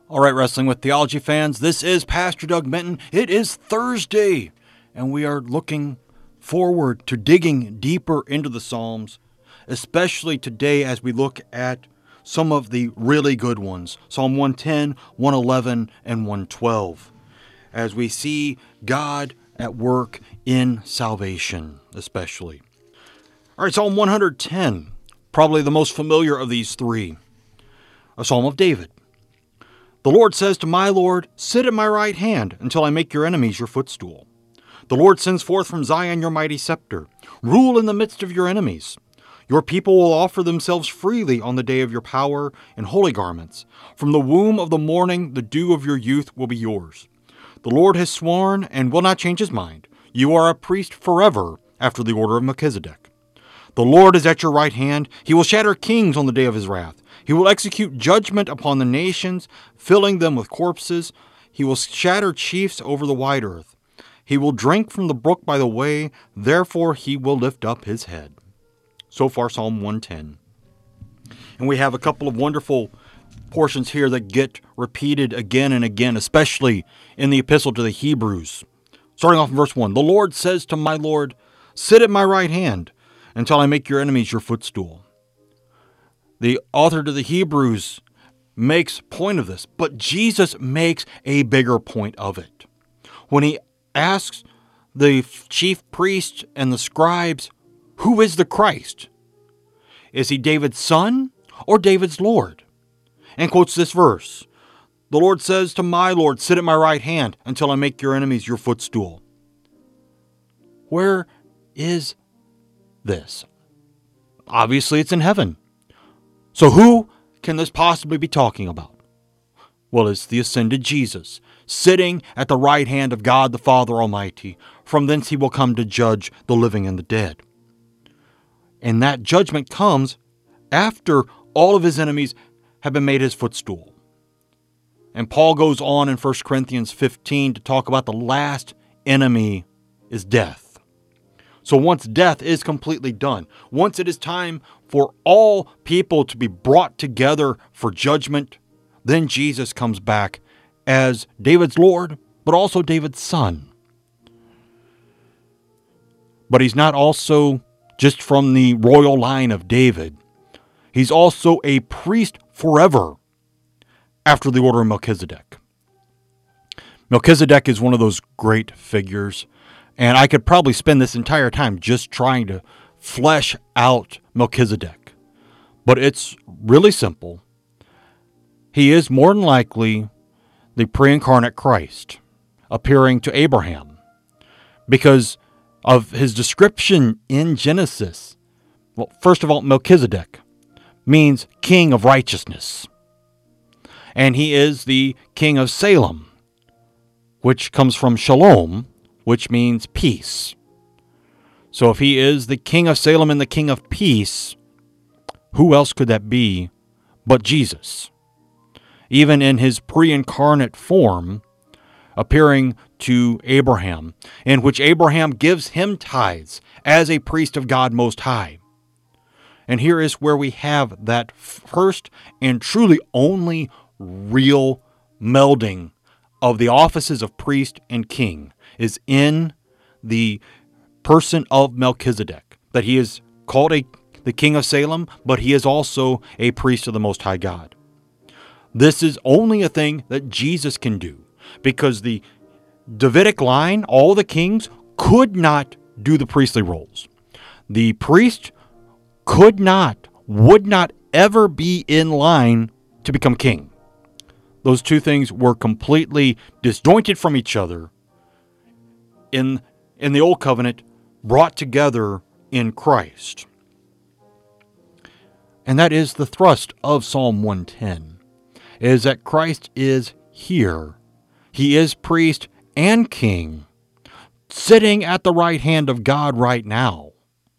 All right, Wrestling with Theology fans, this is Pastor Doug Minton. It is Thursday, and we are looking forward to digging deeper into the Psalms, especially today as we look at some of the really good ones, Psalm 110, 111, and 112, as we see God at work in salvation, especially. All right, Psalm 110, probably the most familiar of these three, a Psalm of David. The Lord says to my Lord, sit at my right hand until I make your enemies your footstool. The Lord sends forth from Zion your mighty scepter. Rule in the midst of your enemies. Your people will offer themselves freely on the day of your power in holy garments. From the womb of the morning, the dew of your youth will be yours. The Lord has sworn and will not change his mind. You are a priest forever after the order of Melchizedek. The Lord is at your right hand. He will shatter kings on the day of his wrath. He will execute judgment upon the nations, filling them with corpses. He will shatter chiefs over the wide earth. He will drink from the brook by the way, therefore he will lift up his head. So far, Psalm 110. And we have a couple of wonderful portions here that get repeated again and again, especially in the epistle to the Hebrews. Starting off in verse 1, the Lord says to my Lord, sit at my right hand until I make your enemies your footstool. The author to the Hebrews makes point of this, but Jesus makes a bigger point of it. When he asks the chief priests and the scribes, who is the Christ? Is he David's son or David's Lord? And quotes this verse. The Lord says to my Lord, sit at my right hand until I make your enemies your footstool. Where is this? Obviously, it's in heaven. So who can this possibly be talking about? Well, it's the ascended Jesus, sitting at the right hand of God the Father Almighty. From thence he will come to judge the living and the dead. And that judgment comes after all of his enemies have been made his footstool. And Paul goes on in 1 Corinthians 15 to talk about the last enemy is death. So once death is completely done, once it is time for all people to be brought together for judgment, then Jesus comes back as David's Lord, but also David's son. But he's not also just from the royal line of David. He's also a priest forever after the order of Melchizedek. Melchizedek is one of those great figures. And I could probably spend this entire time just trying to flesh out Melchizedek. But it's really simple. He is more than likely the pre-incarnate Christ appearing to Abraham because of his description in Genesis. Well, first of all, Melchizedek means king of righteousness. And he is the king of Salem, which comes from Shalom, which means peace. So if he is the king of Salem and the king of peace, who else could that be but Jesus? Even in his pre-incarnate form, appearing to Abraham, in which Abraham gives him tithes as a priest of God Most High. And here is where we have that first and truly only real melding of the offices of priest and king is in the person of Melchizedek, that he is called the king of Salem, but he is also a priest of the Most High God. This is only a thing that Jesus can do, because the Davidic line, all the kings, could not do the priestly roles. The priest would not ever be in line to become king. Those two things were completely disjointed from each other in the Old Covenant, brought together in Christ. And that is the thrust of Psalm 110, is that Christ is here. He is priest and king, sitting at the right hand of God right now.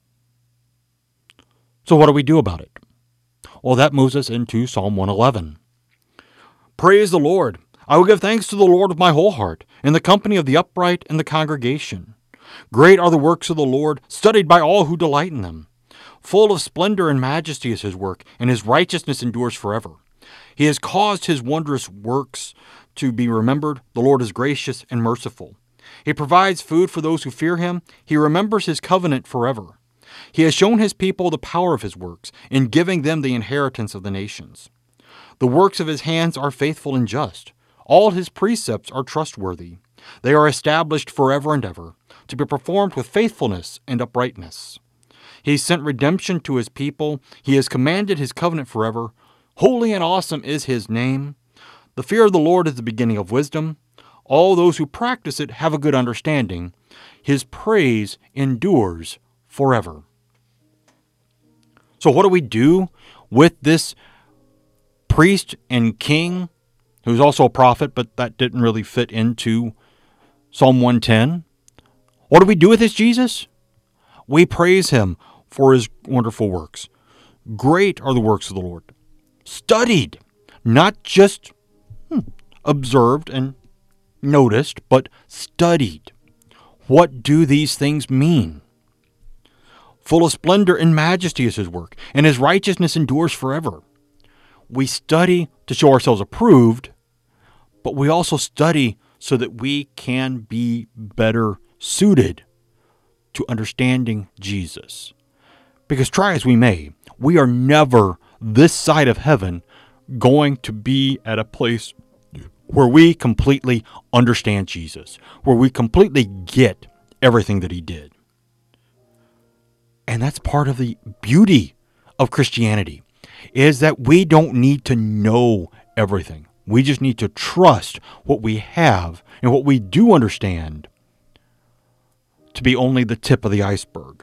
So what do we do about it? Well, that moves us into Psalm 111. Praise the Lord. I will give thanks to the Lord with my whole heart, in the company of the upright and the congregation. Great are the works of the Lord, studied by all who delight in them. Full of splendor and majesty is his work, and his righteousness endures forever. He has caused his wondrous works to be remembered. The Lord is gracious and merciful. He provides food for those who fear him. He remembers his covenant forever. He has shown his people the power of his works in giving them the inheritance of the nations. The works of his hands are faithful and just. All his precepts are trustworthy. They are established forever and ever, to be performed with faithfulness and uprightness. He sent redemption to his people. He has commanded his covenant forever. Holy and awesome is his name. The fear of the Lord is the beginning of wisdom. All those who practice it have a good understanding. His praise endures forever. So what do we do with this priest and king, who's also a prophet, but that didn't really fit into Psalm 110? What do we do with this Jesus? We praise him for his wonderful works. Great are the works of the Lord. Studied, not just observed and noticed, but studied. What do these things mean? Full of splendor and majesty is his work, and his righteousness endures forever. We study to show ourselves approved, but we also study so that we can be better suited to understanding Jesus. Because try as we may, we are never this side of heaven going to be at a place where we completely understand Jesus, where we completely get everything that he did. And that's part of the beauty of Christianity, is that we don't need to know everything. We just need to trust what we have and what we do understand to be only the tip of the iceberg.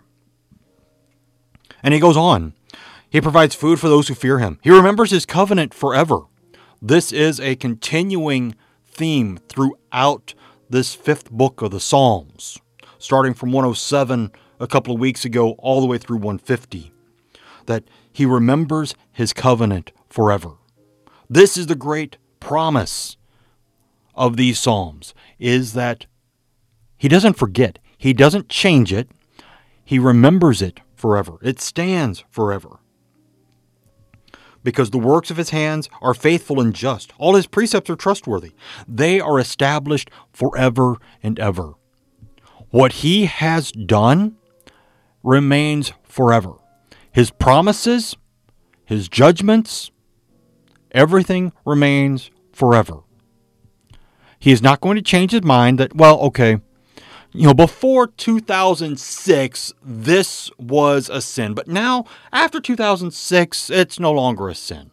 And he goes on. He provides food for those who fear him. He remembers his covenant forever. This is a continuing theme throughout this fifth book of the Psalms, starting from 107 a couple of weeks ago all the way through 150, that he remembers his covenant forever. This is the great promise of these Psalms, is that he doesn't forget. He doesn't change it. He remembers it forever. It stands forever. Because the works of his hands are faithful and just. All his precepts are trustworthy. They are established forever and ever. What he has done remains forever. His promises, his judgments, everything remains forever. He is not going to change his mind that, well, okay, before 2006, this was a sin. But now, after 2006, it's no longer a sin.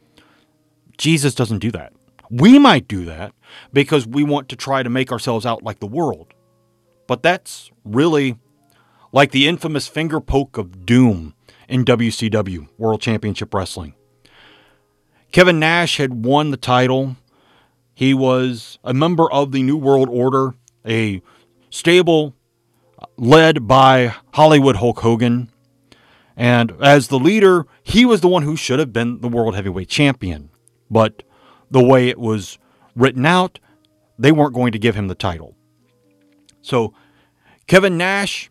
Jesus doesn't do that. We might do that because we want to try to make ourselves out like the world. But that's really like the infamous finger poke of doom in WCW, World Championship Wrestling. Kevin Nash had won the title. He was a member of the New World Order, a stable led by Hollywood Hulk Hogan. And as the leader, he was the one who should have been the World Heavyweight Champion. But the way it was written out, they weren't going to give him the title. So Kevin Nash,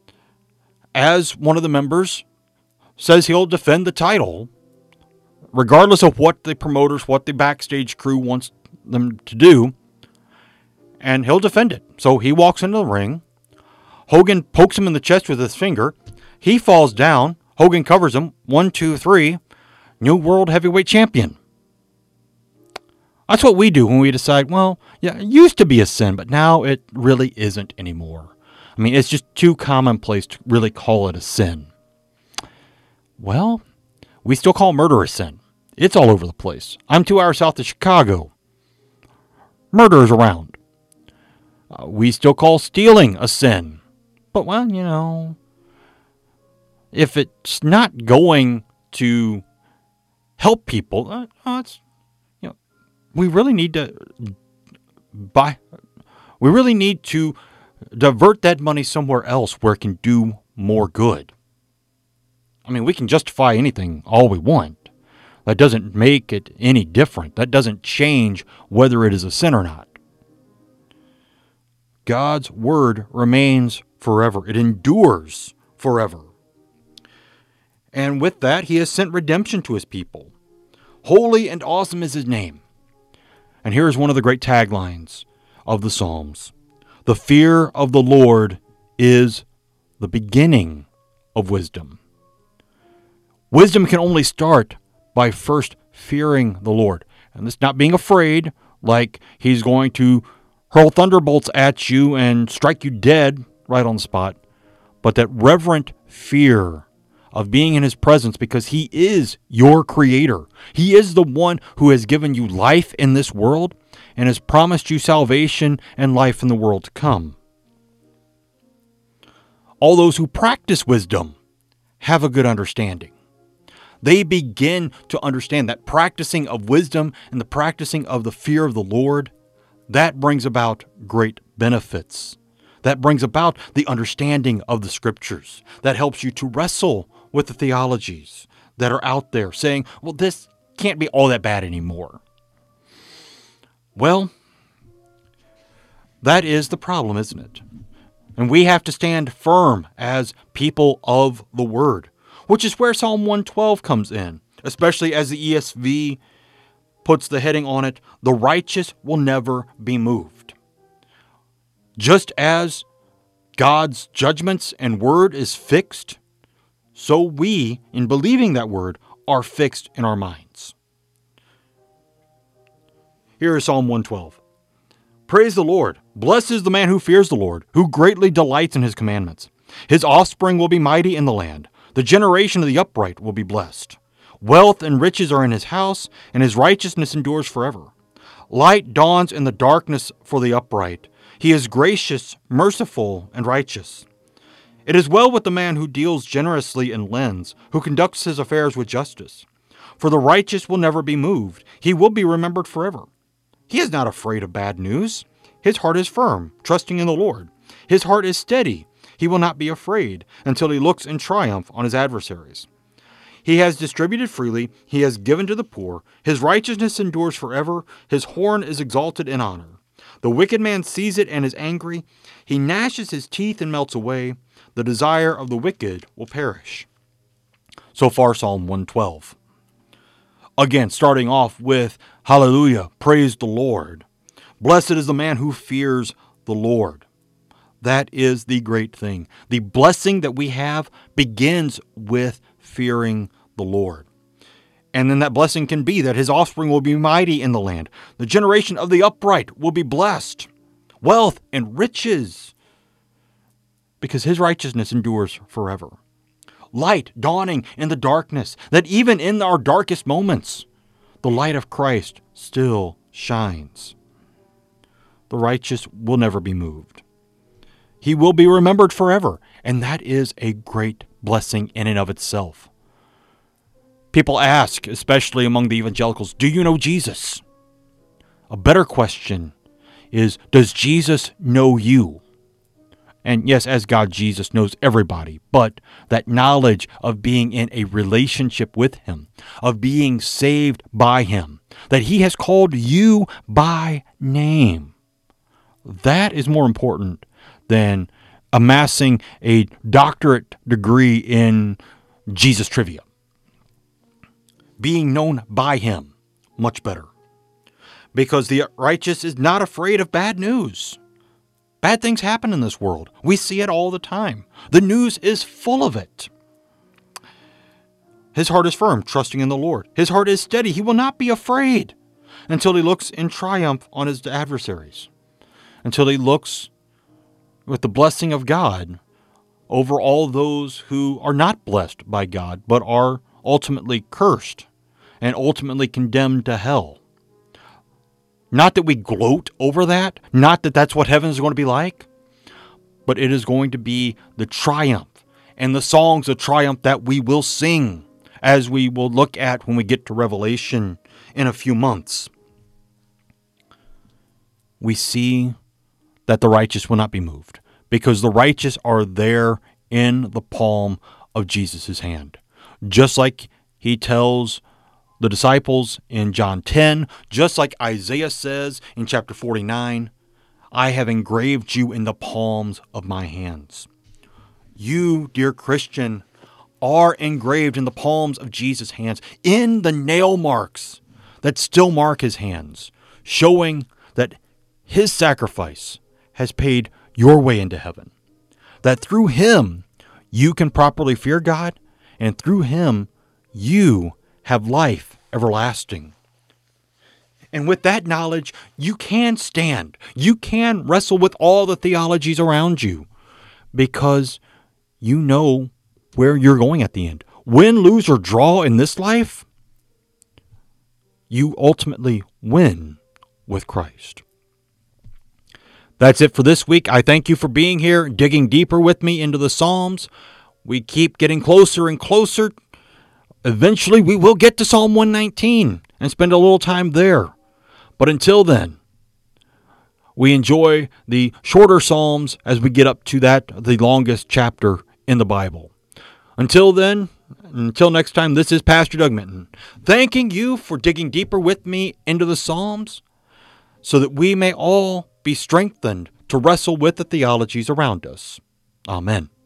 as one of the members, says he'll defend the title regardless of what the promoters, what the backstage crew wants them to do, and he'll defend it. So he walks into the ring. Hogan pokes him in the chest with his finger. He falls down. Hogan covers him. 1, 2, 3. New World Heavyweight Champion. That's what we do when we decide, well, yeah, it used to be a sin, but now it really isn't anymore. I mean, it's just too commonplace to really call it a sin. Well, we still call murder a sin. It's all over the place. I'm 2 hours south of Chicago. Murder is around. We still call stealing a sin. But, well, if it's not going to help people, we really need to divert that money somewhere else where it can do more good. I mean, we can justify anything all we want. That doesn't make it any different. That doesn't change whether it is a sin or not. God's word remains forever. It endures forever. And with that, he has sent redemption to his people. Holy and awesome is his name. And here is one of the great taglines of the Psalms. The fear of the Lord is the beginning of wisdom. Wisdom can only start by first fearing the Lord. And this not being afraid, like he's going to hurl thunderbolts at you and strike you dead right on the spot, but that reverent fear of being in his presence because he is your creator. He is the one who has given you life in this world and has promised you salvation and life in the world to come. All those who practice wisdom have a good understanding. They begin to understand that practicing of wisdom and the practicing of the fear of the Lord, that brings about great benefits. That brings about the understanding of the Scriptures. That helps you to wrestle with the theologies that are out there saying, well, this can't be all that bad anymore. Well, that is the problem, isn't it? And we have to stand firm as people of the Word, which is where Psalm 112 comes in, especially as the ESV puts the heading on it, the righteous will never be moved. Just as God's judgments and word is fixed, so we, in believing that word, are fixed in our minds. Here is Psalm 112. Praise the Lord. Blessed is the man who fears the Lord, who greatly delights in his commandments. His offspring will be mighty in the land. The generation of the upright will be blessed. Wealth and riches are in his house, and his righteousness endures forever. Light dawns in the darkness for the upright. He is gracious, merciful, and righteous. It is well with the man who deals generously and lends, who conducts his affairs with justice. For the righteous will never be moved. He will be remembered forever. He is not afraid of bad news. His heart is firm, trusting in the Lord. His heart is steady. He will not be afraid until he looks in triumph on his adversaries. He has distributed freely. He has given to the poor. His righteousness endures forever. His horn is exalted in honor. The wicked man sees it and is angry. He gnashes his teeth and melts away. The desire of the wicked will perish. So far, Psalm 112. Again, starting off with, Hallelujah, praise the Lord. Blessed is the man who fears the Lord. That is the great thing. The blessing that we have begins with fearing the Lord. And then that blessing can be that his offspring will be mighty in the land. The generation of the upright will be blessed. Wealth and riches, because his righteousness endures forever. Light dawning in the darkness, that even in our darkest moments, the light of Christ still shines. The righteous will never be moved. He will be remembered forever, and that is a great blessing in and of itself. People ask, especially among the evangelicals, do you know Jesus? A better question is, does Jesus know you? And yes, as God, Jesus knows everybody, but that knowledge of being in a relationship with him, of being saved by him, that he has called you by name, that is more important than amassing a doctorate degree in Jesus trivia. Being known by him, much better. Because the righteous is not afraid of bad news. Bad things happen in this world. We see it all the time. The news is full of it. His heart is firm, trusting in the Lord. His heart is steady. He will not be afraid until he looks in triumph on his adversaries. Until he looks with the blessing of God over all those who are not blessed by God, but are ultimately cursed and ultimately condemned to hell. Not that we gloat over that, not that that's what heaven is going to be like, but it is going to be the triumph and the songs of triumph that we will sing, as we will look at when we get to Revelation in a few months. We see that the righteous will not be moved, because the righteous are there in the palm of Jesus' hand. Just like he tells the disciples in John 10, just like Isaiah says in chapter 49, I have engraved you in the palms of my hands. You, dear Christian, are engraved in the palms of Jesus' hands, in the nail marks that still mark his hands, showing that his sacrifice has paid your way into heaven. That through him, you can properly fear God, and through him, you have life everlasting. And with that knowledge, you can stand. You can wrestle with all the theologies around you because you know where you're going at the end. Win, lose, or draw in this life, you ultimately win with Christ. That's it for this week. I thank you for being here, digging deeper with me into the Psalms. We keep getting closer and closer. Eventually, we will get to Psalm 119 and spend a little time there. But until then, we enjoy the shorter Psalms as we get up to the longest chapter in the Bible. Until then, until next time, this is Pastor Doug Minton, thanking you for digging deeper with me into the Psalms so that we may all be strengthened to wrestle with the theologies around us. Amen.